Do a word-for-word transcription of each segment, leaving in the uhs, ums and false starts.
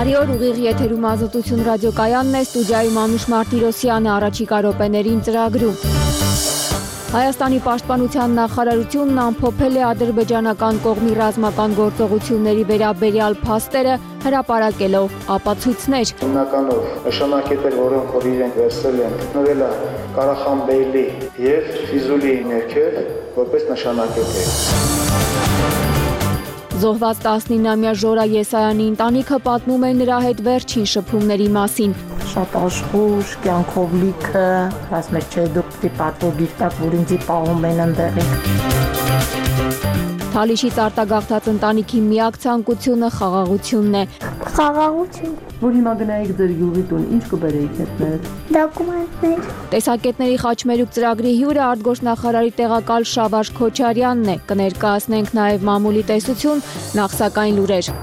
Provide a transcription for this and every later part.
Բարի օր, ուղիղ եթերում Ազատություն ռադիոկայանն է, ստուդիայում Անուշ Մարտիրոսյանը, առաջիկա րոպեներին ծրագրում։ Հայաստանի պաշտպանության նախարարությունն ամփոփել է ադրբեջանական կողմի ռազմական գործողությունների վերաբերյալ փաստերը, հրապարակելով ապացույցներ։ Հիմնականով նշանակետեր, որոնք որ իրենք վերցրել են, գտնվել է Ղարախանբեյլի եւ Ֆիզուլի ներքև, որպես նշանակետեր։ Զոհված տասնինամյա Ժորա Եսայանի ընտանիքը պատմում է նրա հետ վերջին շփումների մասին։ Շատ աշխուժ, կյանքով լիքը, ասում է չէ, դուք պիտի պատվոգիր տակ, որ ինձի պահում են ընդեղին։ Թալիշից արտագաղթած ընտանիքի միակ ցանկությունը խաղաղությունն է։ Խաղաղություն։ Որ հիմա գնայիք ձեր յուղի տուն, ինչ կբերեիք հետներ։ Դոկումենտներ։ Տեսակետների խաչմերուկ ծրագրի հյուրը արտգործնախարարի տեղակալ Շավարժ Քոչարյանն է։ Կներկայացնենք նաև մամուլի տեսություն, նախ սակայն լուրեր։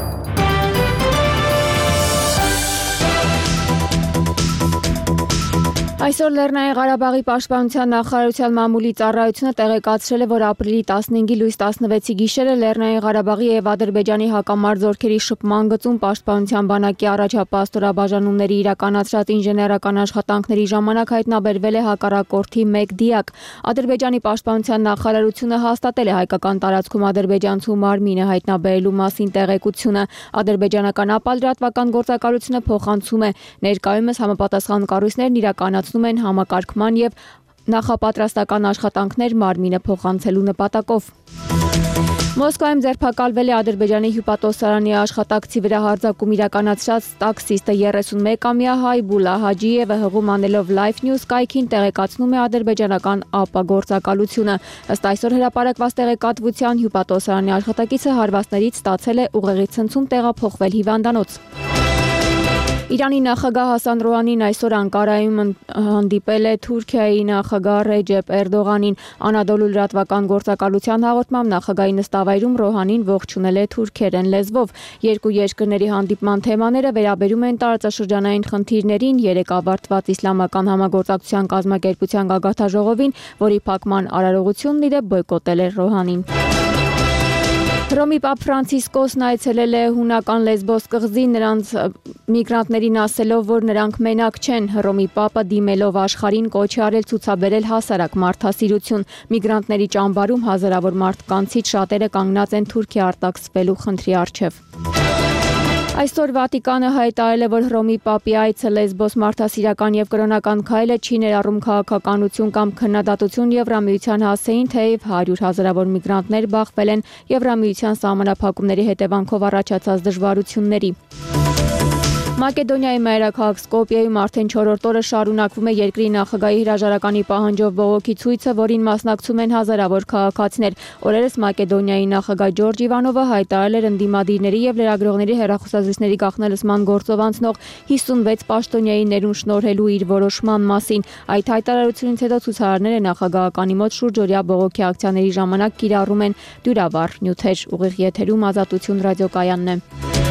Այսօր Լեռնային Ղարաբաղի պաշտպանության նախարարության մամուլի ծառայությունը տեղեկացրել է, որ ապրիլի տասնհինգի լույս տասնվեցի գիշերը Լեռնային Ղարաբաղի եւ Ադրբեջանի հակամարտ զորքերի շփման գծում պաշտպանության բանակի առաջապահ ստորաբաժանումների իրականացրած ինժեներական աշխատանքների ժամանակ հայտնաբերվել է հակառակորդի մեկ դիակ։ Ադրբեջանի պաշտպանության նախարարությունը հաստատել է հայկական տարածքում ադրբեջանցու մարմինը հայտնաբերելու մասին տեղեկությունը։ Ադրբեջանական ապալրատվական գործակալությունը փոխանցում է ներկայումս համապատասխան կառույցներն իրականացնում են համակարգման եւ նախապատրաստական աշխատանքներ մարմինը փոխանցելու նպատակով։ Մոսկվայում ձերբակալվել է Ադրբեջանի հյուպատոսարանի աշխատակցի վրա հարձակում իրականացրած տաքսիստը երեսունմեկամյա հայ Բուլա Հաջիևը հղում անելով Life News կայքին տեղեկացնում է ադրբեջանական ԱՊԱ գործակալությունը։ Ըստ այսօր հրապարակված տեղեկատվության հյուպատոսարանի աշխատակիցը հարվածներից ստացել է ուղեղի ցնցում տեղափոխվել հիվանդանոց։ Իրանի նախագահ Հասան Ռոհանին այսօր Անկարայում հանդիպել է Թուրքիայի նախագահ Ռեջեփ Էրդողանին։ Անադոլու լրատվական գործակալության հաղորդմամբ նախագահի նստավայրում Ռոհանին ողջունել է թուրքերեն լեզվով։ Երկու երկրների հանդիպման թեմաները վերաբերում են տարածաշրջանային խնդիրներին, երեք ավարտված իսլամական համագործակցության կազմակերպության գագաթաժողովին, որի փակման արարողությունն իր բոյկոտել է Ռոհանին։ Հռոմի Պապ Ֆրանցիսկոսն այցելել է հունական Լեսբոս կղզի, նրանց միգրանտներին ասելով, որ նրանք մենակ չեն։ Հռոմի Պապը դիմելով աշխարհին կոչ է արել ցուցաբերել հասարակ մարդասիրություն։ Միգրանտների ճամբարում հազարավոր մարդկանցից շատերը կանգնած են Թուրքիա արտաքսվելու խնդրի առջև։ Այսօր Վատիկանը հայտարարել է, որ Հռոմի Պապի այցը Լեսբոս մարդասիրական եւ կրոնական քայլը չի ներառում քաղաքականություն կամ քննադատություն Եվրամիության հասցեին, թեև հարյուր հազարավոր միգրանտներ բախվել են Եվրամիության սահմանափակումների հետևանքով առաջացած դժվարությունների։ Մակեդոնիայի մայրաքաղաք Սկոպիեում արդեն չորրորդ օրը շարունակվում է երկրի նախագահի հրաժարականի պահանջով բողոքի ցույցը, որին մասնակցում են հազարավոր քաղաքացիներ։ Օրերս Մակեդոնիայի նախագահ Ջորջ Իվանովը հայտարարել էր ընդդիմադիրների եւ լրագրողների հեռախոսազրույցների գաղտնալսման գործով անցնող հիսունվեց պաշտոնյայի ներում շնորհելու իր որոշման մասին։ Այդ հայտարարությունից հետո ցուցարարները նախագահականի մոտ շուրջօրյա բողոքի ակցիաների ժամանակ կիրառում են դյուրավառ նյութեր։ Ուղիղ եթերում Ազատություն ռադիոկայանն է։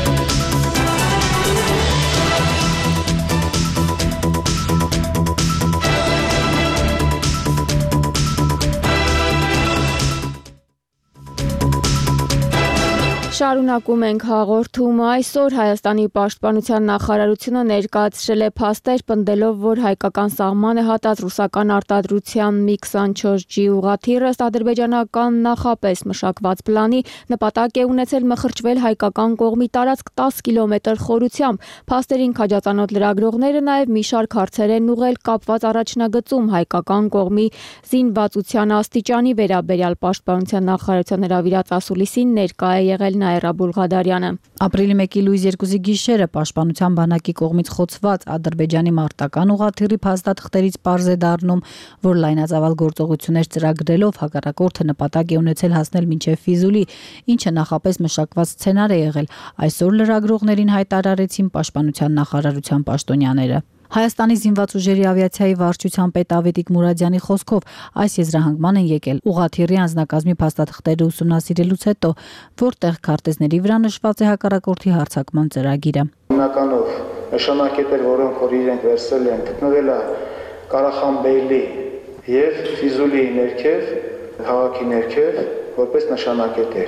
Շարունակում ենք հաղորդումը։ Այսօր Հայաստանի պաշտպանության նախարարությունը ներկայացրել է փաստեր, պնդելով, որ հայկական սահմանը հատած ռուսական արտադրության մի քսանչորս ջի ուղղաթիռը ըստ ադրբեջանական նախապես մշակված պլանի նպատակ է ունեցել մխրճվել հայկական կողմի տարածք տասը կիլոմետր խորությամբ։ Փաստերին քաջածանոթ լրագրողները նաև մի շարք հարցեր են ուղղել կապված առաջնագծում հայկական կողմի զինվածության աստիճանի վերաբերյալ պաշտպանության նախարարության հրավիրած ասուլիսին ներկա է եղել Նաիրա Բուլղադարյանը։ Ապրիլի մեկի լույս երկուսի գիշերը պաշտպանության բանակի կողմից խոցված Ադրբեջանի մարտական ուղղաթիռի փաստաթղթերից պարզ է դառնում, որ լայնածավալ գործողություններ ծրագրելով հակառակորդը նպատակ է ունեցել հասնել մինչև Ֆիզուլի, ինչը նախապես մշակված սցենար է եղել։ Այսօր լրագրողներին հայտարարեցին պաշտպանության նախարարության պաշտոնյաները։ Հայաստանի զինված ուժերի ավիացիայի վարչության պետ Ավետիք Մուրադյանի խոսքով այս եզրահանգման են եկել ուղղաթիռի անձնակազմի փաստաթղթերը ուսումնասիրելուց հետո, որտեղ քարտեզների վրա նշված է հակառակորդի հարձակման ծրագիրը։ Հիմնականով նշանակետեր, որոնք որ իրենք վերցրել են, գտնվել է Ղարախանբեյլի եւ Ֆիզուլի ներքև, քաղաքի ներքև, որպես նշանակետեր։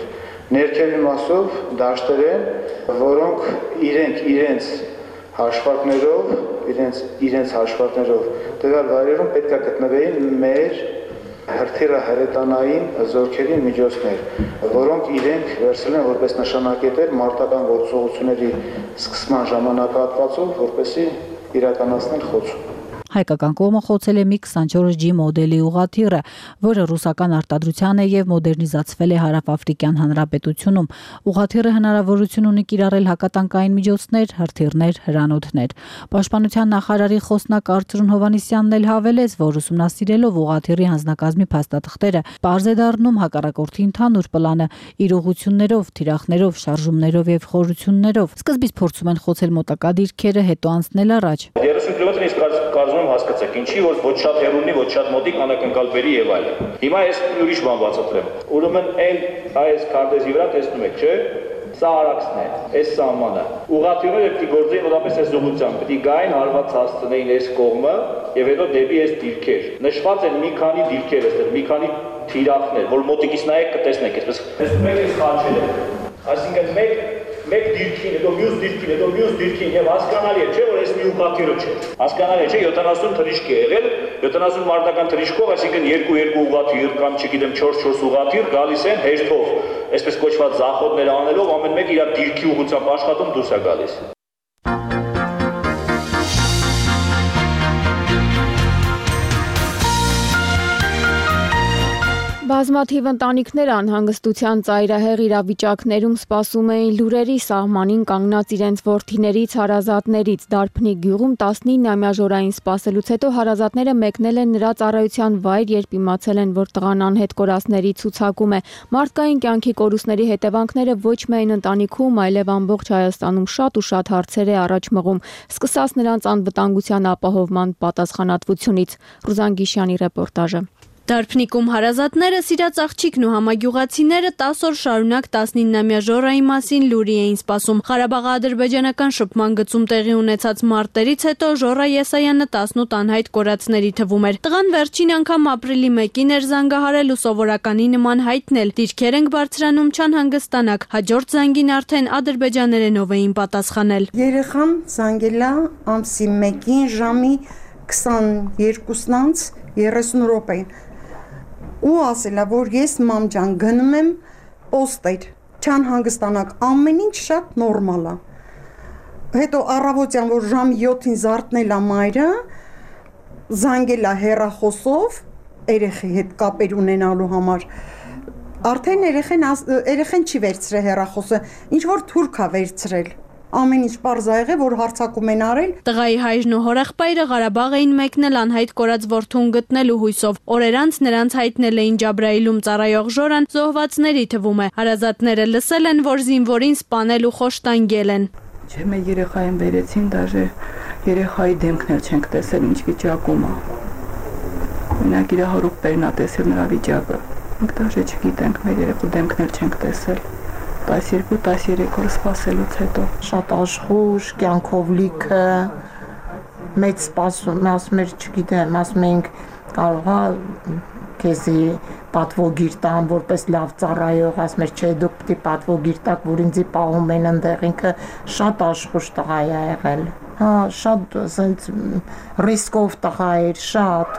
Ներքևի մասով դաշտեր են, որոնք իրենք իրենց հաշվարկներով, իրենց իրենց հաշվարկներով տվյալ վայրերում պետք է գտնվեին մեր հրթիռահրետանային զորքերի միջոցներ, որոնք իրենք վերցրել են որպես նշանակետեր մարտական գործողությունների սկսման ժամանակահատվածով, որպեսզի իրականացնել խոցում։ Հայկական կողմը խոցել է մի քսանչորս ջի մոդելի ուղղաթիռը, որը ռուսական արտադրության է եւ մոդեռնիզացվել է Հարավաֆրիկյան Հանրապետությունում։ Ուղղաթիռը հնարավորություն ունի կիրառել հակատանկային միջոցներ, հրթիռներ, հրանոթներ։ Պաշտպանության նախարարի խոսնակ Արծրուն Հովհաննիսյանն էլ հավելեց, որ ուսումնասիրելով ուղղաթիռի հանձնակազմի փաստաթղթերը, պարզ է դառնում հակառակորդի ընդհանուր պլանը իր ուղղություններով, թիրախներով, շարժումներով եւ խորություններով։ Սկզբից փորձում են խոցել մոտակա դիրքերը, հետո անցնել առաջ։ երեսուն կիլոմետրից կարծում եմ հասկացեք, ինչի որ ոչ շատ հեռու, ոչ շատ մոտիկ անակնկալ բերի եւ այլն։ Հիմա ես ուրիշ բան բացատրեմ։ Ուրեմն այն այս քարտեզի վրա տեսնում եք, չէ՞։ Սա արաքսն է, այս սահմանը։ Ուղղաթիռները պետք է գործեին մոտապես այս ուղղությամբ, պետք է գային հարված հասցնեին այս կողմը եւ հետո դեպի այս դիրքեր։ Նշված են մի քանի դիրքեր այստեղ, մի քանի թիրախներ, որ մոտիկից նայեք կտեսնեք, այսպես։ Տեսնում եք, այս խաչել է։ Այսինքն մեկ մեկ դիրքին, հետո մյուս դիրքին, հետո մյուս դիրքին եւ հասկանալի է, չէ՞ որ այս մի ուղղաթիռը չէ։ Հասկանալի է, չէ՞ յոթանասուն թռիչք է եղել, յոթանասուն մարտական թռիչքով, այսինքն երկու երկու ուղղաթիռ կամ չգիտեմ չորս չորս ուղղաթիռ գալիս են հերթով, այսպես կոչված զախոտներ անելով, ամեն մեկը իր դիրքի ուղղությամբ աշխատում դուրս է գալիս։ Բազմաթիվ ընտանիքներ անհանգստության ծայրահեղ իրավիճակներում սպասում էին լուրերի սահմանին կանգնած իրենց որդիներից, հարազատներից։ Դարբնի գյուղում տասնինամյա ժորային սպասելուց հետո հարազատները մեկնել են նրա ծառայության վայր, երբ իմացել են, որ տղան անհետ կորածների ցուցակում է։ Մարդկային կյանքի կորուստների հետևանքները ոչ միայն ընտանիքում, այլև ամբողջ Հայաստանում շատ ու շատ հարցեր է առաջ մղում, սկսած նրանց անվտանգության ապահովման պատասխանատվությունից։ Ռուզան Գիշյանի ռեպորտաժը։ Դարբնիկում հարազատները, սիրած աղջիկն ու համագյուղացիները տասը օր շարունակ տասնինամյա ժորայի մասին լուրի էին սպասում։ Ղարաբաղ-ադրբեջանական շփման գծում տեղի ունեցած մարտերից հետո Ժորա Եսայանը տասնութ անհայտ կորածների թվում էր։ Տղան վերջին անգամ ապրիլի մեկին էր զանգահարել ու սովորականի նման հայտնել. «Դիրքեր ենք բարձրանում, չանհանգստանաք»։ Հաջորդ զանգին արդեն ադրբեջաներենով էին պատասխանել։ Երեխան զանգել է ամսի մեկին ժամի քսաներկուսն անց երեսուն րոպե։ Ու ասելա, որ ես մամ ջան գնում եմ պոստեր, չանհանգստանաք, ամեն ինչ շատ նորմալ է։ Հետո առավոտյան, որ ժամի յոթին զարթնել է մայրը, զանգել է հեռախոսով երեխի հետ կապեր ունենալու համար։ Արդեն երեխեն երեխեն չի վերցրել հեռախոսը, ինչ որ թուրք է վերցրել։ Ամեն ինչ պարզ ա եղել, որ հարցակում են արել։ Տղայի հայրն ու հորեղբայրը Ղարաբաղ էին մեկնել անհայտ կորած որդուն գտնելու հույսով։ Օրեր անց նրանց հայտնել էին Ջաբրայիլում ծառայող Ժորան զոհվածների թվում է։ Հարազատները լսել են, որ զինվորին սպանել ու խոշտանգել են։ Չէ, մեր երեխային բերեցին, դաժե երեխայի դեմքն էլ չենք տեսել, ինչ վիճակում է։ Մենակ իր հորուկներն ա տեսել նրա վիճակը։ Մենք դաժե չգիտենք, մեր երեխու դեմքն էլ չենք տեսել։ տասներկու տասներեք օր սպասելուց հետո շատ աշխուժ, կյանքով լիքը, մեծ սպասում, ասում էր, չգիտեմ, ասում էինք կարող է քեզի պատվոգիր տան, որպես լավ ծառայող, ասում էր, չէ, դուք պետք է պատվոգիր տաք, որ ինձի պահում են այնտեղ, ինքը շատ աշխուժ տղա է եղել։ Հա, շատ ասենց ռիսկով տղա էր, շատ։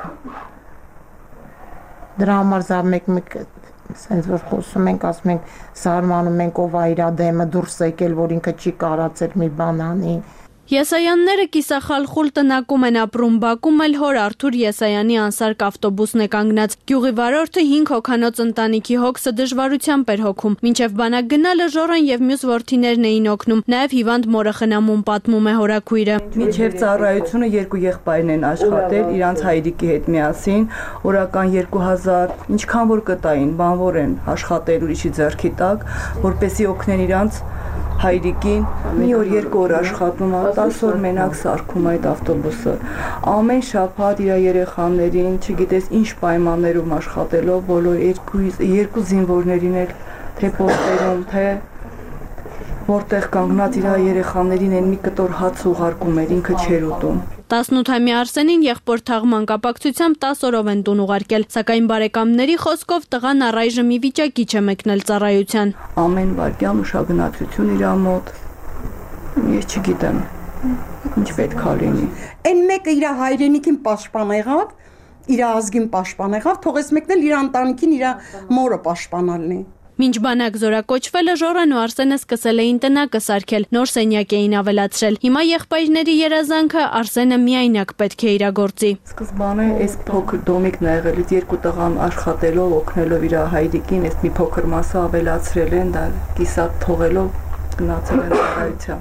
Դրա համար զա մեկ-մեկ Սենց որ խոսում ենք, ասում ենք, զարմանում ենք ով ա իր դեմը դուրս եկել, որ ինքը չի կարացել մի բան անի։ Եսայանները կիսախալխուլ տնակում են ապրում, Բաքում էլ հոր Արթուր Եսայանի անսարք ավտոբուսն է կանգնած։ Գյուղի վարորդը հինգ հոգանոց ընտանիքի հոգսը դժվարությամբ էր հոգում։ Մինչև բանակ գնալը Ժորան եւ մյուս որդիներն էին օգնում։ Նաեւ հիվանդ մորը խնամում, պատմում է հորաքույրը։ Մինչև ծառայությունը երկու եղբայրն են աշխատել իրանց հայրիկի հետ միասին, օրական երկու հազար, ինչքան որ կտային, բանվոր են աշխատել ուրիշի ձեռքի տակ, որպեսզի օգնեն իրանց հայրիկին, մի օր երկու օր աշխատում է, տասը օր մենակ սարքում այդ ավտոբուսը։ Ամեն շաբաթ իր երեխաներին, չգիտես ինչ պայմաններում աշխատելով, բոլոր երկու երկու զինվորներին էլ թե պոստերում, թե որտեղ կանգնած իր երեխաներին են մի կտոր հաց ուղարկում էր, ինքը չէր ուտում։ տասնութամյա Արսենին եղբոր թաղման կապակցությամբ տասը օրով են տուն ուղարկել, սակայն բարեկամների խոսքով տղան առայժմ ի վիճակի չէ մեկնել ծառայության։ Ամեն վայրկյան ուշագնացություն իր մոտ։ Ես չգիտեմ ինչ պետք է լինի։ Այն մեկը իր հայրենիքին պաշտպան եղավ, իր ազգին պաշտպան եղավ, թողեց մեկն էլ իր ընտանիքին իր մորը պաշտպանալն է։ Մինչ բանակ զորակոչվելը Ժորան ու Արսենը սկսել էին տնակը սարքել, նոր սենյակ էին ավելացրել։ Հիմա եղբայրների երազանքը Արսենը միայնակ պետք է իրագործի։ Սկզբանե այս փոքր դոմիկն ա եղել, երկու տղան աշխատելով, օգնելով իր հայրիկին, այս մի փոքր մասը ավելացրել են, դա կիսատ թողելով գնացել են ծառայության։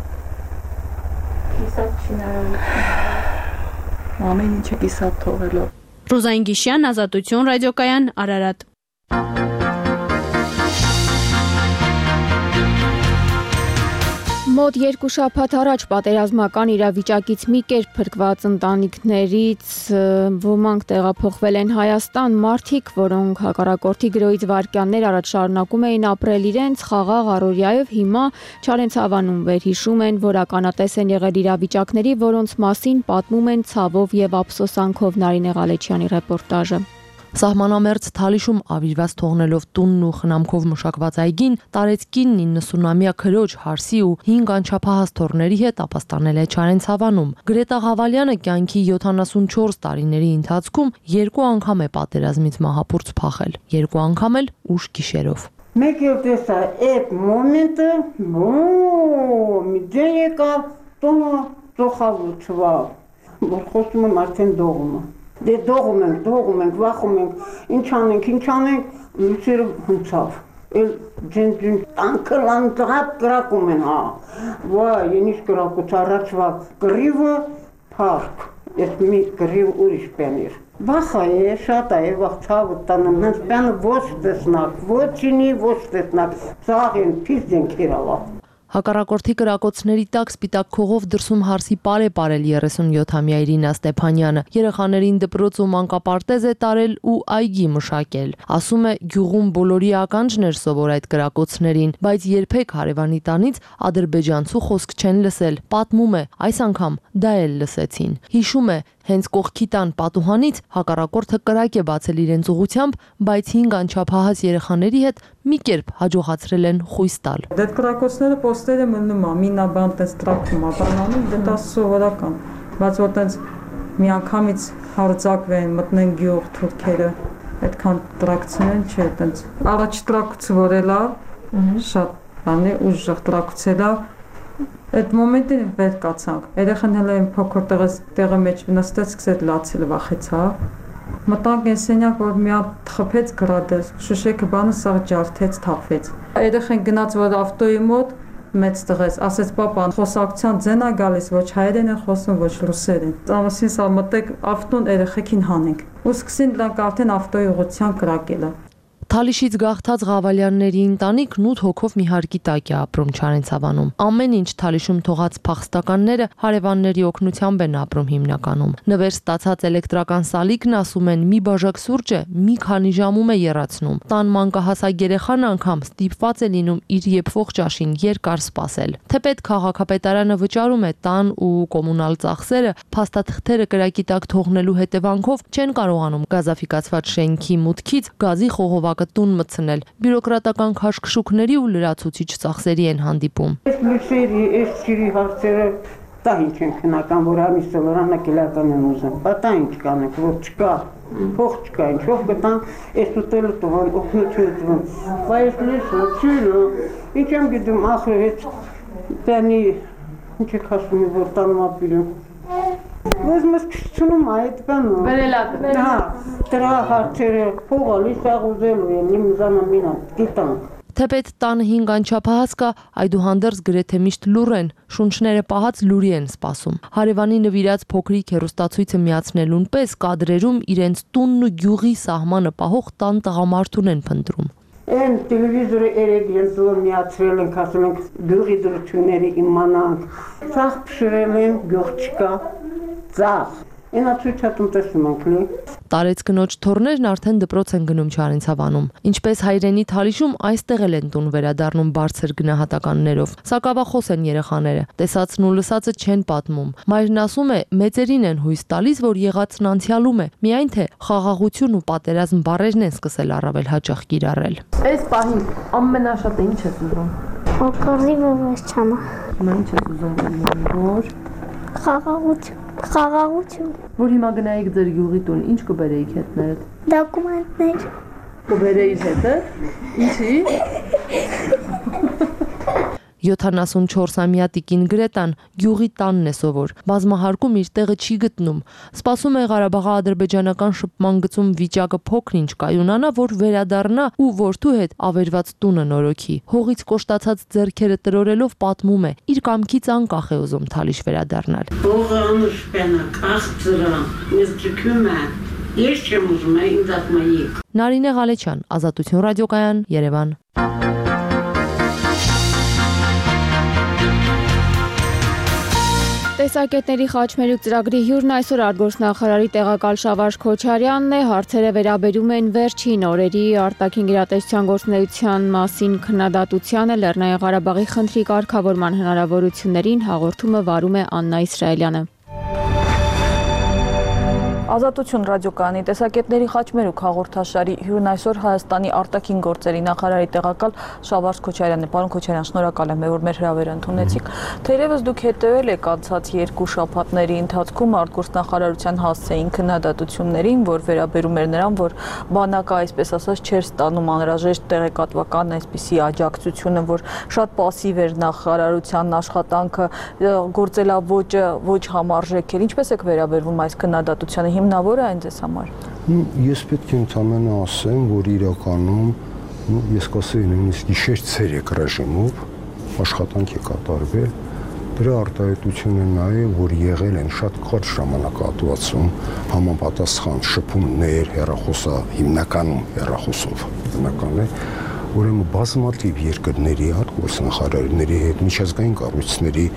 Կիսատ շինարարություն։ Ամեն ինչը կիսատ թողելով։ Ռուզայն Գիշյան, Ազատություն ռադիոկայան, Արարատ։ Մոտ երկու շաբաթ առաջ պատերազմական իրավիճակից մի կերպ փրկված ընտանիքներից ոմանք տեղափոխվել են Հայաստան, մարդիկ, որոնք հակառակորդի գրոհից վայրկյաններ առաջ շարունակում էին ապրել իրենց խաղաղ առօրյայով, հիմա Չարենցավանում վերհիշում են, որ ականատես են եղել իրավիճակների, որոնց մասին պատմում են ցավով եւ ափսոսանքով Նարինե Ղալեչյանի ռեպորտաժը։ Սահմանամերձ Թալիշում ավիրված թողնելով տունն ու խնամքով մշակված այգին, տարեցկին իննսունամյա քրոջ Հարսի ու հինգ անչափահաս թոռների հետ ապաստանել է Չարենցավանում։ Գրետա Ղավալյանը կյանքի յոթանասունչորս տարիների ընթացքում երկու անգամ է պատերազմից մահապուրց փախել, երկու անգամ էլ ուշ գիշերով։ Մեկ էլ տեսա այդ մոմենտը, մի դեն եկավ, տոնը ծոխավուցվա, որ խոսում եմ արդեն դողումը։ Դե դողում ենք, դողում ենք, վախում ենք, ինչ անենք, ինչ անենք, լույսերը հնցավ, էլ ձեն-ձեն տանքը լանդղատ կրակում են, հա, վայ, ենիշ կրակուց առաջվա կրիվը պարկ, ես մի կրիվ ուրիշ պեն էր, վախա է, շատ է, վախ ցավը տանեմ, հենց պենը ոչ տեսնակ, ոչինի ոչ տեսնակ, ծաղ են, պիս են կերավա։ Հակառակորդի կրակոցների տակ սպիտակ քողով դրսում Հարսի պար է ապրել երեսունյոթամյա Իրինա Ստեփանյանը, երեխաներին դպրոց ու մանկապարտեզ է տարել ու այգի մշակել։ Ասում է, գյուղում բոլորի ականջն էր սովոր այդ կրակոցներին, բայց երբեք հարևանի տանից ադրբեջանցու խոսք չեն լսել։ Պատմում է, այս անգամ դա էլ լսեցին։ Հիշում է, հենց կողքի տան պատուհանից հակառակորդը կրակ է բացել իրենց ուղությամբ, բայց հինգ անչափահաս երեխաների հետ մի կերպ հաջողացրել են խույս տալ։ Դե կրակոցները պոստերը մնում է, մինաբան տես տրակում է, բանանում, դե դա սովորական, բայց որ տենց միանգամից հարձակվեն, մտնեն գյուղ թուրքերը, այդքան տրակցնեն, չէ, տենց առաջ տրակուցը որելա, շատ բան է, ուժեղ տրակուցելա, այդ մոմենտին վեր կացանք, երեխան հել են փոքր տեղը մեջ նստեց, սկսեց լացել վախեցա, մտանք են սենյակ, որ մի հատ խփեց գրադես, շուշեքը բանը սաղ ջարդեց, թափվեց։ Երեխան գնաց, որ ավտոյի մոտ մեծ տղես, ասեց պապան, խոսակցության ձեն ա գալիս, ոչ հայերեն են խոսում, ոչ ռուսերեն։ Ամուսին սա մտեք ավտոն երեխեքին հանենք։ Ու սկսին դրանք արդեն ավտոյի ուղղությամբ կրակելը։ Թալիշից գաղթած Ղավալյանների ընտանիքն ութ հոգով մի հարկի տակ է ապրում Չարենցավանում։ Ամեն ինչ Թալիշում թողած փախստականները հարևանների օգնությամբ են ապրում հիմնականում։ Նվեր ստացած էլեկտրական սալիկն, ասում են, մի բաժակ սուրճը մի քանի ժամում է եռացնում։ Տան մանկահասակ երեխան անգամ ստիպված է լինում իր եփվող ճաշին երկար սպասել։ Թեպետ քաղաքապետարանը վճարում է տան ու կոմունալ ծախսերը, փաստաթղթերը կրակի տակ թողնելու հետևանքով չեն կարողանում գազաֆիկացված շենքի մուտքից գազի խողովակ տուն մտցնել, բյուրոկրատական քաշքշուկների ու լրացուցիչ ծախսերի են հանդիպում։ Այս լույսերի, այս ջրի հարցերը դա ինչ են քնական, որ ամիսը վրանակելական են ուզում, բատա ինչ կանենք, որ չկա, փող չկա, ինչով գտանք, այս ուտելը տվան, օգնություն տվան, բայց լույսը, ջուրը, ինչ եմ գիտում, ախր հետ տանի, ինչ եք ասում, որ տանում ապիրում։ Ոզ մեզ քշցնում այդ բանը։ Վերելակը։ Հա, դրա հարցերը փողալի սաղուզելու են, իմ զանամին գիտանք։ Թեպետ տանը հինգ անչափահաս կա, այդուհանդերձ գրեթե միշտ լուռ են, շունչները պահած լուրի են սպասում։ Հարևանի նվիրած փոքրիկ հեռուստացույցը միացնելուն պես կադրերում իրենց տունն ու գյուղի սահմանը պահող տան տղամարդուն են փնտրում։ Են տելևիզորը երեք ելտուր միացրել ենք, ասել ենք գյուղի դրությունների իմանանք։ Ծաղ փշրել են, գյուղ չկա, ծաղ։ Այնա ցույցատում տեսնում ենք լի։ Տարեց կնոջ թորներն արդեն դպրոց են գնում Չարենցավանում։ Ինչպես հայրենի Թալիշում, այստեղ էլ են տուն վերադառնում բարձր գնահատականներով։ Սակավախոս են երեխաները։ Տեսածն ու լսածը չեն պատմում։ Մայրն ասում է, մեծերին են հույս տալիս, որ եղածն անցյալում է, միայն թե խաղաղություն ու պատերազմ բառերն են սկսել առավել հաճախ կիրառել։ Այս պահին ամենաշատը ինչ ես ուզում։ Օկորի վեճամա։ Ինչ ես ուզում որ խաղաղություն։ Խաղաղություն։ Որ հիմա գնայիք ձեր յուղի տուն, ինչ կբերեիք հետներդ։ Դոկումենտներ։ Կբերեիք հետը։ Ինչի։ յոթանասունչորսամյա տիկին Գրետան յուղի տանն է սովոր, բազմահարկում իր տեղը չի գտնում, սպասում է Ղարաբաղի-ադրբեջանական շփման գծում վիճակը փոքր-ինչ կայունանա, որ վերադառնա ու որդու հետ ավերված տունը նորոգի։ Հողից կոշտացած ձեռքերը տրորելով պատմում է, իր կամքից անկախ է ուզում Թալիշ վերադառնալ։ Հողը անշպենա, քաղցրա, ես ջքում է, ես չեմ ուզում է ինձ ատմայիք։ Նարինե Ղալեչյան, Ազատություն ռադիոկայան, Երևան։ Տեսակետների խաչմերուկ ծրագրի հյուրն այսօր արտգործնախարարի տեղակալ Շավարժ Քոչարյանն է, հարցերը վերաբերում են վերջին օրերի արտաքին գերատեսչության գործունեության մասին քննադատությանը, Լեռնային Ղարաբաղի խնդրի կարգավորման հնարավորություններին հաղորդումը վարում է Աննա Իսրայելյանը։ Ազատություն ռադիոկայանի տեսակետների խաչմերուկ հաղորդաշարի հյուրն այսօր Հայաստանի արտաքին գործերի նախարարի տեղակալ Շավարժ Քոչարյանն է։ Պարոն Քոչարյան, շնորհակալ եմ, որ մեր հրավերը ընդունեցիք։ Թերևս դուք հետևել եք անցած երկու շաբաթների ընթացքում արտգործնախարարության հասցեին քննադատություններին, որ վերաբերում էր նրան, որ բանակը, այսպես ասած, չէր ստանում անհրաժեշտ տեղեկատվական այսպիսի աջակցությունը, որ շատ պասիվ էր նախարարության աշխատանքը, գործելավոճը ոչ համարժեք էր։ Ինչպես եք վերաբերվում այս քննադատությանը, հիմնավոր է այն ձեզ համար։ Ես պետք է ընդամենը ասեմ, որ իրականում ես կասեի նույնիսկ գիշեր-ցերեկ ռեժիմով աշխատանք է կատարվել։ Դրա արտահայտությունը նա է, որ եղել են շատ կարճ ժամանակահատվածում համապատասխան շփումներ հեռախոսա, հիմնականում հեռախոսով բնական է, ուրեմն բազմաթիվ երկրների արտգործնախարարների հետ, միջազգային կառույցների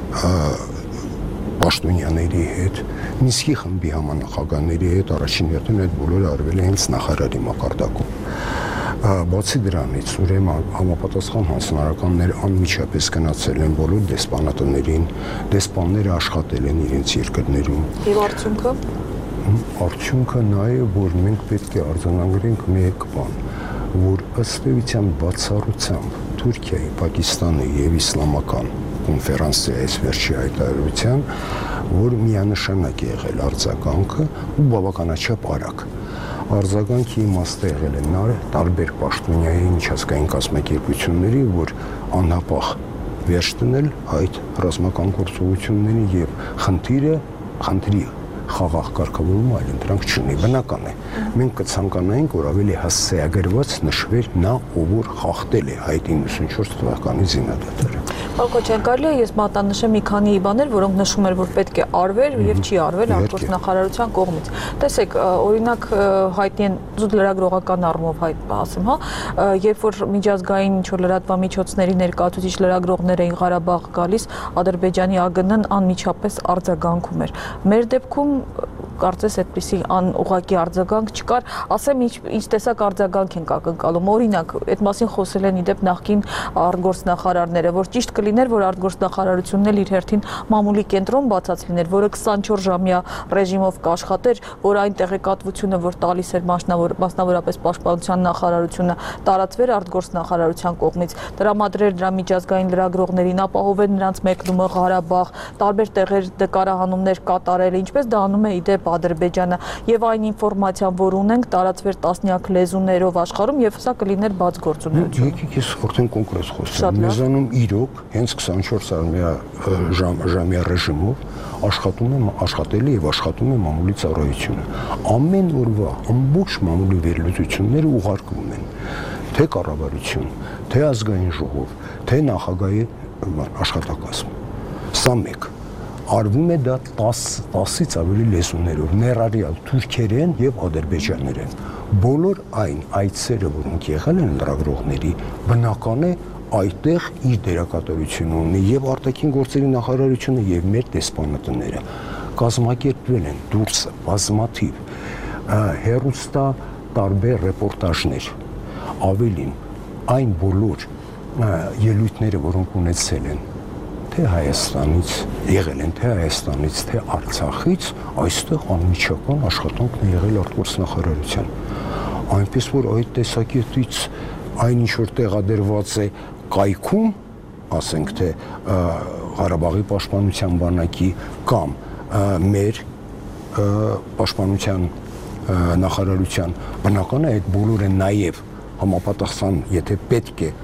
պաշտոնյաների հետ, Մինսկի խմբի համանախագահների հետ առաջին հերթին այդ բոլորը արվել է հենց նախարարի մակարդակում։ Բացի դրանից, ուրեմն համապատասխան հանձնարարականներ անմիջապես գնացել են բոլոր դեսպանատներին, դեսպանները աշխատել են իրենց երկրներում։ Եվ արդյունքը։ Արդյունքը նա է, որ մենք պետք է արձանագրենք մեկ բան, որ ըստ էության բացառությամբ Թուրքիայի, Պակիստանի եւ իսլամական կոնֆերանսի այս վերջի հայտարարության, որ միանշանակ է եղել արձագանքը ու բավականաչափ արագ։ Արձագանքի իմաստը եղել է նա տարբեր պաշտոնյայի միջազգային կազմակերպությունների, որ անհապաղ վերջ տնել այդ ռազմական գործողությունների եւ խնդիրը, խնդրի խաղաղ կարգավորումը այլն դրանք չունի, բնական է։ Մենք կցանկանայինք, որ ավելի հասցեագրված նշվեր նա, ով որ խախտել է այդ իննսունչորս թվականի զինադատարը։ Պարոն Քոչարյան, կարելի է ես մատանշեմ մի քանի բաներ, որոնք նշում էր, որ պետք է արվեր եւ չի արվել արտգործնախարարության կողմից։ Տեսեք, օրինակ հայտնի են զուտ լրագրողական առումով հայտ ասեմ, հա, երբ որ միջազգային ինչ որ լրատվամիջոցների ներկայացուցիչ լրագրողներ էին Ղարաբաղ գալիս, Ադրբեջանի ԱԳՆ-ն անմիջապես արձագանքում էր։ Մեր դեպքում կարծես այդպիսի անուղղակի արձագանք չկար, ասեմ ինչ ինչ տեսակ արձագանք են ակնկալում։ Օրինակ, այդ մասին խոսել են իդեպ նախկին արտգործնախարարները, որ ճիշտ կլիներ, որ արտգործնախարարությունն էլ իր հերթին մամուլի կենտրոն բացած լիներ, որը քսանչորս ժամյա ռեժիմով կաշխատեր, որ այն տեղեկատվությունը, որ տալիս էր մասնավորապես պաշտպանության նախարարությունը, տարածվեր արտգործնախարարության կողմից, տրամադրեր դրա միջազգային լրագրողներին, ապահովեր նրանց մեկնումը Ղարաբաղ, տարբեր տեղեր նկարահանումներ կատարել, ինչպես դա անում է իդեպ Ադրբեջանը, եւ այն ինֆորմացիան, որ ունենք, տարածվեր տասնյակ լեզուներով աշխարհում եւ սա կլիներ բաց գործունեություն։ Եկեք ես արդեն կոնկրետ խոսեմ։ Մեզանում իրոք հենց քսանչորս ժամյա ռեժիմով աշխատում է աշխատել է եւ աշխատում է մամուլի ծառայությունը։ Ամեն օրվա ամբողջ մամուլի վերլուծությունները ուղարկվում են թե կառավարություն, թե ազգային ժողով, թե նախագահի աշխատակազմ։ Սա մեկ արվում է դա տասից ավելի լեզուներով, ներառյալ թուրքերեն եւ ադրբեջաներեն։ Բոլոր այն այցերը, որոնք եղել են լրագրողների, բնական է այդտեղ իր դերակատարությունը ունի եւ արտաքին գործերի նախարարությունը եւ մեր դեսպանատները։ կազմակերպվել են դուրսը բազմաթիվ հեռուստա տարբեր ռեպորտաժներ, ավելին այն բոլոր ելույթները, որոնք ունեցել են թե Հայաստանից, եղել են թե Հայաստանից, թե Արցախից, այստեղ անմիջական աշխատանքն է եղել արտգործնախարարության։ Այնպես որ այդ տեսակետից այն ինչ որ տեղադրված է կայքում, ասենք թե Ղարաբաղի պաշտպանության բանակի կամ մեր պաշտպանության նախարարության, բնական է այդ բոլորը նաև համապատասխան, եթե պետք է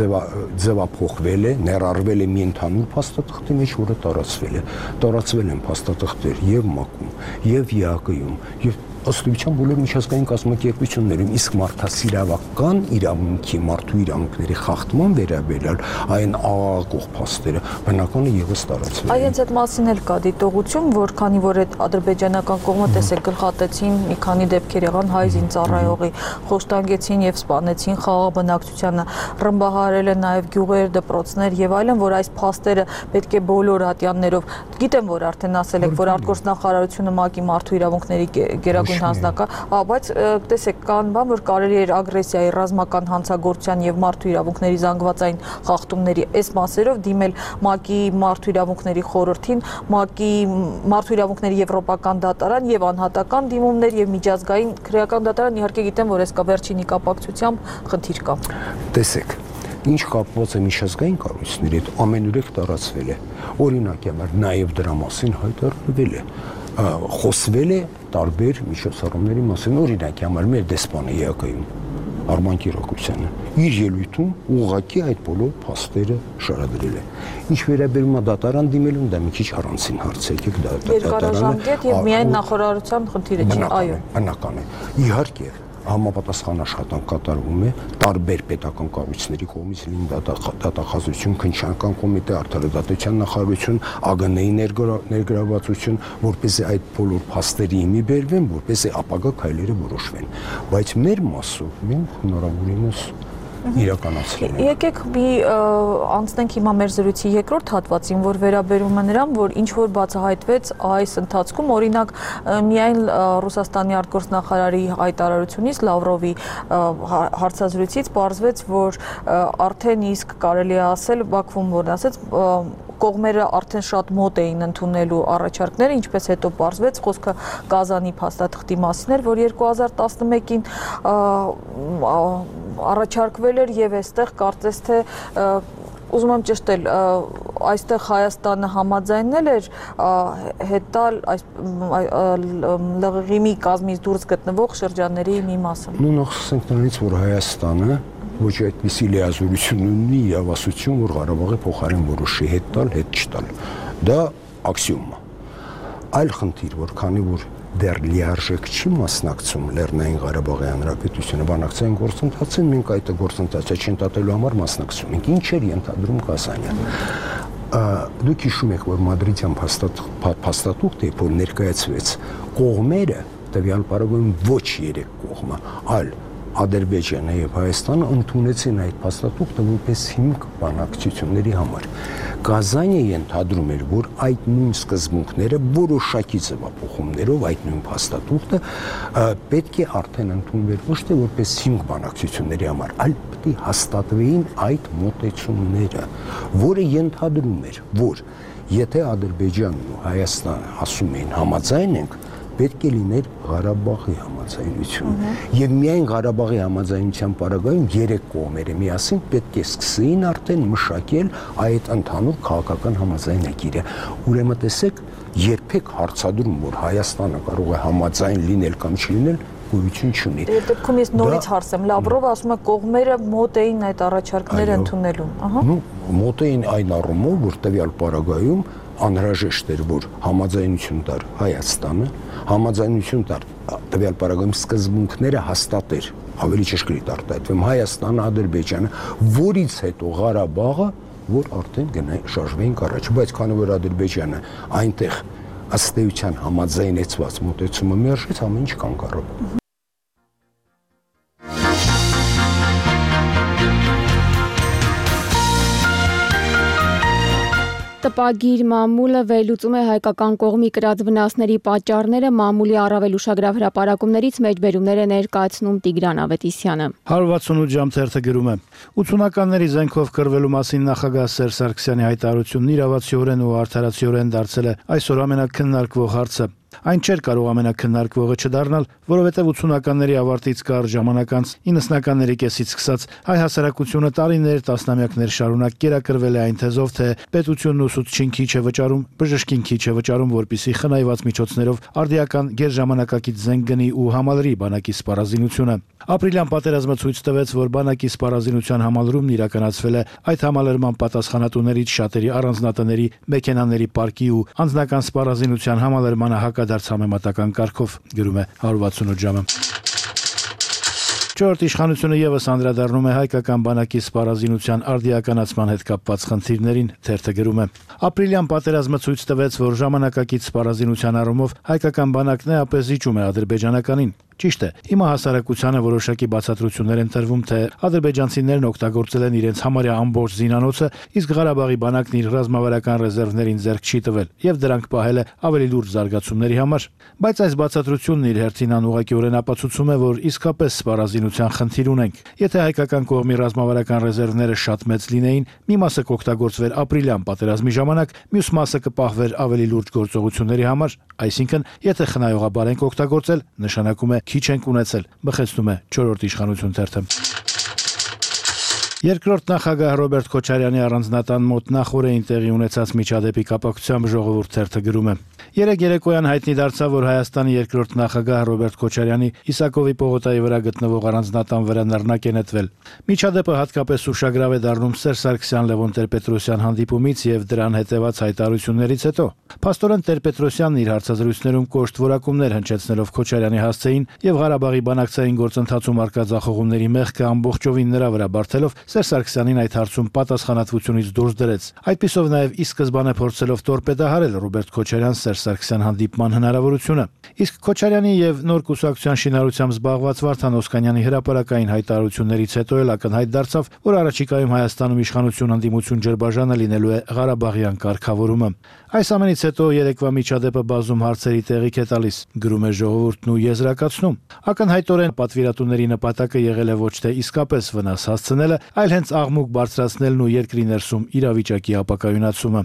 ձևափոխվել է, ներառվել է մի ընդհանուր փաստաթղթի մեջ, որը տարածվել է։ Տարածվել են փաստաթղթեր եւ ՄԱԿ-ում, եւ ԵԱԿ-ում, եւ ըստ էության բոլոր միջազգային կազմակերպություններում, իսկ մարդասիրավական իրավունքի, մարդու իրավունքների խախտման վերաբերյալ այն աղաղակող փաստերը բնական է եւս տարածվել են։ Այս այդ մասին էլ կա դիտողություն, որ քանի որ այդ ադրբեջանական կողմը տեսեք գլխատեցին մի քանի դեպքեր եղան հայ զինծառայողի, խոշտանգեցին եւ սպանեցին խաղաղ բնակչությանը, ռմբահարել են նաեւ գյուղեր, դպրոցներ եւ այլն, որ այս փաստերը պետք է բոլոր ատյաններով, գիտեմ որ արդեն ասել եք, որ արտգործնախարարությունը ՄԱԿ-ի մարդու իրավունքների գերագույն հանձնակա, բայց տեսեք կան բան, որ կարելի էր ագրեսիայի, ռազմական հանցագործության եւ մարդու իրավունքների զանգվածային խախտումների այս մասերով դիմել ՄԱԿ-ի մարդու իրավունքների խորհրդին, ՄԱԿ-ի մարդու իրավունքների եվրոպական դատարան եւ անհատական դիմումներ եւ միջազգային քրեական դատարան, իհարկե գիտեմ, որ այս կա վերջինի կապակցությամբ խնդիր կա։ Տեսեք, ինչ կապված է միջազգային կառույցների հետ, ամենուրեք տարածվել է։ Օրինակ համար նաեւ դրա մասին հայտարարվել է, խոսվել է տարբեր միջոցառումների մասին, օրինակ համար մեր դեսպանը ԵԱԿ-ում Արման Կիրակոսյանը իր ելույթում ուղղակի այդ բոլոր փաստերը շարադրել է։ Ինչ վերաբերում է դատարան դիմելուն, դա մի քիչ առանցին հարց է, եկեք դա երկարաժամկետ եւ միայն նախարարության խնդիրը չի, այո։ Բնական է։ Իհարկե համապատասխան աշխատանք կատարվում է տարբեր պետական կառույցների կողմից, լինի դատախազություն, քննչական կոմիտե, արդարադատության նախարարություն, ԱԳՆ-ի ներգրավվածություն, որպեսզի այդ բոլոր փաստերի հիմի բերվեն, որպեսզի ապագա քայլերը որոշվեն։ Բայց մեր մասով մենք հնարավորինս իրականացրել ենք։ Եկեք մի անցնենք հիմա մեր զրույցի երկրորդ հատվածին, որ վերաբերում է նրան, որ ինչ որ բացահայտվեց այս ընթացքում, օրինակ միայն Ռուսաստանի արտգործնախարարի հայտարարությունից, Լավրովի հարցազրույցից պարզվեց, որ արդեն իսկ կարելի է ասել, Բաքվում որ ասեց, կողմերը արդեն շատ մոտ էին ընդունելու առաջարկները, ինչպես հետո պարզվեց, խոսքը Կազանի փաստաթղթի մասին էր, որ երկու հազար տասնմեկին առաջարկվել էր եւ այստեղ կարծես թե ուզում եմ ճշտել, այստեղ Հայաստանը համաձայնել էր հետալ ԼՂՀ-ի կազմից դուրս գտնվող շրջանների մի մասը։ Նույն ասենք նրանից, որ Հայաստանը ոչ այդպիսի լիազորություն ունի իրավասություն, որ Ղարաբաղի փոխարեն որոշի հետ տալ, հետ չտալ։ Դա աքսիոմ է։ Այլ խնդիր, որ քանի որ դեռ լիարժեք չի մասնակցում Լեռնային Ղարաբաղի Հանրապետությունը բանակցային գործընթացին, մենք այդ գործընթացը չընդհատելու համար մասնակցում ենք։ Ինչ էր ենթադրում Կազանը։ Դուք հիշում եք, որ Մադրիդյան փաստաթուղթը, որ ներկայացվեց, կողմերը տվյալ պարագայում ոչ երեք կողմը, այլ Ադրբեջանը եւ Հայաստանը ընդունեցին այդ փաստաթուղթը որպես հիմք բանակցությունների համար։ Կազանը ենթադրում էր, որ այդ նույն սկզբունքները որոշակի ձևափոխումներով այդ նույն փաստաթուղթը պետք է արդեն ընդունվեր ոչ թե որպես հիմք բանակցությունների համար, այլ պետք է հաստատվեին այդ մոտեցումները, որը ենթադրում էր, որ եթե Ադրբեջանն ու Հայաստանը ասում էին համաձայն ենք, պետք է լիներ Ղարաբաղի համաձայնություն։ Եվ միայն Ղարաբաղի համաձայնության պարագայում երեք կողմերը միասին պետք է սկսեին արդեն մշակել այդ ընդհանուր քաղաքական համաձայնագիրը։ Ուրեմն տեսեք, երբեք հարցադրում, որ Հայաստանը կարող է համաձայն լինել կամ չլինել, գոյություն չունի։ Այդ դեպքում ես նորից հարցեմ, Լավրովը ասում է կողմերը մոտ էին այդ առաջարկները ընդունելուն։ Ահա։ Մոտ էին այն առումով, որ տվյալ պարագայում անհրաժեշտ էր, որ համաձայնություն տար Հայաստանը, համաձայնություն տար տվյալ պարագայում սկզբունքները հաստատեր, ավելի ճշգրիտ արտահայտվեմ, Հայաստանը, Ադրբեջանը, որից հետո Ղարաբաղը, որ արդեն գնա շարժվեին առաջ, բայց քանի որ Ադրբեջանը այնտեղ ըստ էության համաձայնեցված մոտեցումը մերժեց, ամեն ինչ կանգ առավ։ տպագիր մամուլը վերլուծում է հայկական կողմի կրած վնասների պատճառները, մամուլի առավել ուշագրավ հրապարակումներից մեջբերումներ է ներկայացնում Տիգրան Ավետիսյանը։ հարյուր վաթսունութ ժամ թերթը գրում է. ութունականների զենքով կռվելու մասին նախագահ Սերժ Սարգսյանի հայտարարությունն իրավացիորեն ու արդարացիորեն դարձել է այսօր ամենակննարկվող հարցը։ Այն չէր կարող ամենակննարկվողը չդառնալ, որովհետև ութունականների ավարտից կարճ ժամանակ անց իննսնականների կեսից սկսած հայ հասարակությունը տարիներ, տասնամյակներ շարունակ կերակրվել է այն թեզով, թե պետությունն ուսուցչին քիչ է վճարում, բժշկին քիչ է վճարում, որպիսի խնայված միջոցներով արդիական գերժամանակակից զենք գնի ու համալրի բանակի սպառազինությունը։ Ապրիլյան պատերազմը ցույց տվեց, որ բանակի սպառազինության համալրումն իրականացվել է այդ համալրման պատասխանատուներից շատերի առանձնատների, մեքենաների պարկի ու անձնական սպառազինության համալրմանը հակադարձ համեմատական կարգով, գրում է հարյուր վաթսունութ ժամը։ Չորրորդ իշխանությունը ևս անդրադառնում է հայկական բանակի սպառազինության արդիականացման հետ կապված խնդիրներին, թերթը գրում է. Ապրիլյան պատերազմը ցույց տվեց, որ ժամանակակից սպառազինության առումով հայկական բանակն էապես զիջում է ադրբեջանականին։ Ճիշտ է, հիմա հասարակությանը որոշակի բացատրություններ են տրվում, թե ադրբեջանցիներն օգտագործել են իրենց համարյա ամբողջ զինանոցը, իսկ Ղարաբաղի բանակն իր ռազմավարական ռեզերվներին ձեռք չի տվել եւ դրանք պահել է ավելի լուրջ զարգացումների համար։ Բայց այս բացատրությունն իր հերթին անուղղակիորեն ապացուցում է, որ իսկապես սպառազինության խնդիր ունենք։ Եթե հայկական կողմի ռազմավարական ռեզերվները շատ մեծ լինեին, մի մասը կօգտագործվեր ապրիլյան պատերազմի ժամանակ, մյուս մասը կպահվեր ավելի լուրջ գործողությունների համար, այսինքն, եթե խնայողաբար ենք օգտագործել, նշանակում է քիչ ենք ունեցել, բխեցնում է չորրորդ իշխանություն թերթը։ Երկրորդ նախագահ Ռոբերտ Քոչարյանի առանձնատան մոտ նախօրեին տեղի ունեցած միջադեպի կապակցությամբ ժողովուրդ թերթը գրում է. Երեկ երեկոյան հայտնի դարձավ, որ Հայաստանի երկրորդ նախագահ Ռոբերտ Քոչարյանի Իսակովի պողոտայի վրա գտնվող առանձնատան վրա նռնակ է նետվել։ Միջադեպը հատկապես ուշագրավ է դառնում Սերժ Սարգսյան Լևոն Տեր-Պետրոսյան հանդիպումից եւ դրան հետեւած հայտարարություններից հետո։ Փաստորեն Տեր-Պետրոսյանն իր հարցազրույցներում կոշտ որակումներ հնչեցնելով Քոչարյանի հասցեին եւ Ղարաբաղի բանակցային գործընթացում արկա ձախողումների մեղքը ամբողջովին նրա վրա բարթելով Սերժ Սարգսյանին այդ հարցում պատասխանատվությունից դուրս դրեց։ Այդպիսով նաև ի սկզբանե փորձելով տորպեդահարել Ռոբերտ Քոչարյան-Սերժ Սարգսյան հանդիպման հնարավորությունը։ Իսկ Քոչարյանի եւ նոր կուսակցության շինարարությամբ զբաղված Վարդան Օսկանյանի հրապարակային հայտարարություններից հետո էլ ակնհայտ դարձավ, որ առաջիկայում Հայաստանում իշխանություն ընդդիմություն ջրբաժանը լինելու է Ղարաբաղյան կարգավորումը։ Այս ամենից հետո երեկվա միջադեպը բազում հարցերի տեղիք է տալիս, գրում է ժողովուրդն ու եզրակացնում։ Ակնհայտորեն պատվիրատուների նպատակը եղել է ոչ թե իսկապես վնաս հասցնելը, այլ հենց աղմուկ բարձրացնելն ու երկրի ներսում իրավիճակի ապակայունացումը։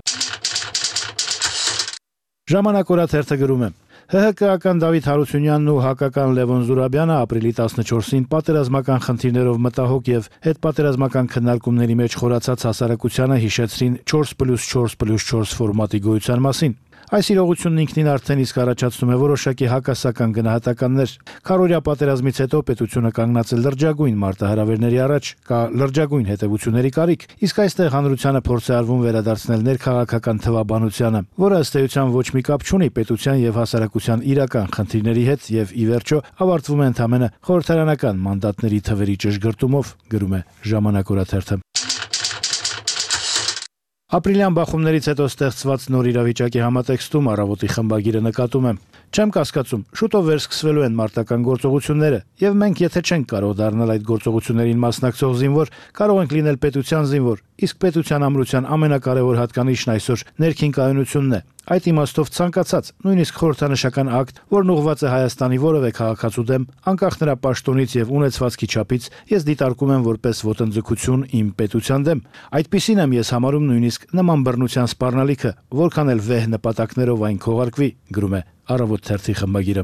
Ժամանակ օրաթերթը գրում է. ՀՀԿ-ական Դավիթ Հարությունյանն ու հակական Լևոն Զուրաբյանը ապրիլի տասնչորսին պատերազմական խնդիրներով մտահոգ եւ հետպատերազմական քննարկումների մեջ խորացած հասարակությանը հիշեցրին չորս պլյուս չորս պլյուս չորս ֆորմատի գոյության մասին։ Այս իրողությունն ինքնին արդեն իսկ առաջացնում է որոշակի հակասական գնահատականներ։ Քառօրյա պատերազմից հետո պետությունը կանգնած է լրջագույն մարտահրավերների առաջ, կա լրջագույն հետևությունների կարիք, իսկ այստեղ հանրությանը փորձ է արվում վերադարձնել ներքաղաքական թվաբանությանը, որը ըստ էության ոչ մի կապ չունի պետության եւ հասարակության իրական խնդիրների հետ եւ ի վերջո ավարտվում է ընդամենը խորհրդարանական մանդատների թվերի ճշգրտումով, գրում է Ժամանակ օրաթերթը։ Ապրիլյան բախումներից հետո ստեղծված նոր իրավիճակի համատեքստում Առավոտի խմբագիրը նկատում է. Չեմ կասկածում, շուտով վերսկսվելու են մարտական գործողությունները, եւ մենք եթե չենք կարող դառնալ այդ գործողություններին մասնակցող զինվոր, կարող ենք լինել պետության զինվոր, իսկ պետության ամրության ամենակարևոր հատկանիշն այսօր ներքին կայունությունն է։ Այդ իմաստով ցանկացած, նույնիսկ խորհրդանշական ակտ, որն ուղղված է Հայաստանի որևէ քաղաքացու դեմ, անկախ նրա պաշտոնից եւ ունեցվածքի չափից, ես դիտարկում եմ որպես ոտնձգություն իմ պետության դեմ։ Այդպիսին եմ ես համարում նույնիսկ նման բռնության սպառնալիքը, որքան էլ վեհ նպատակներով այն քողարկվի, գրում է Առավոտ թերթի խմբագիրը։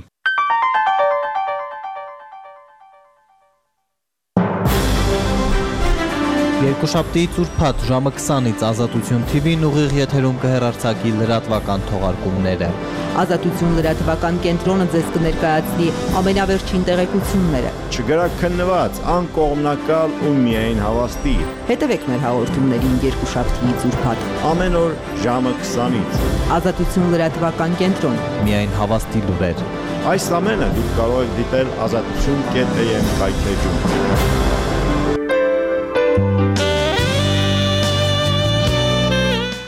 Երկուշաբթի ծուրփաթ ժամը քսանից Ազատություն թի վին ուղիղ եթերում կհեռարձակի լրատվական թողարկումները։ Ազատություն լրատվական կենտրոնը ձեզ կներկայացնի ամենավերջին տեղեկությունները։ Չգրաքննված, անկողմնակալ ու միայն հավաստի։ Հետևեք մեր հաղորդումներին երկուշաբթի ծուրփաթ ամեն օր ժամը քսանից։ Ազատություն լրատվական կենտրոն։ Միայն հավաստի լուրեր։ Այս ամենը դուք կարող եք դիտել ազատություն կետ am կայքեջում։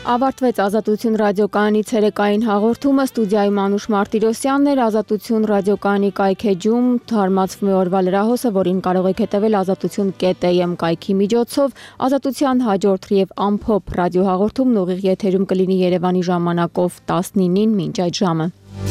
Ավարտվեց Ազատություն ռադիոկայանի ցերեկային հաղորդումը, ստուդիայի Մանուշ Մարտիրոսյանն էր, Ազատություն ռադիոկայանի կայքեջում թարմացվում է օրվա լրահոսը, որին կարող եք հետևել ազատություն կետ am կայքի միջոցով։ Ազատության հաջորդ եւ ամփոփ ռադիոհաղորդումն ուղիղ եթերում կլինի Երևանի ժամանակով տասնինին մինչ այդ ժամը։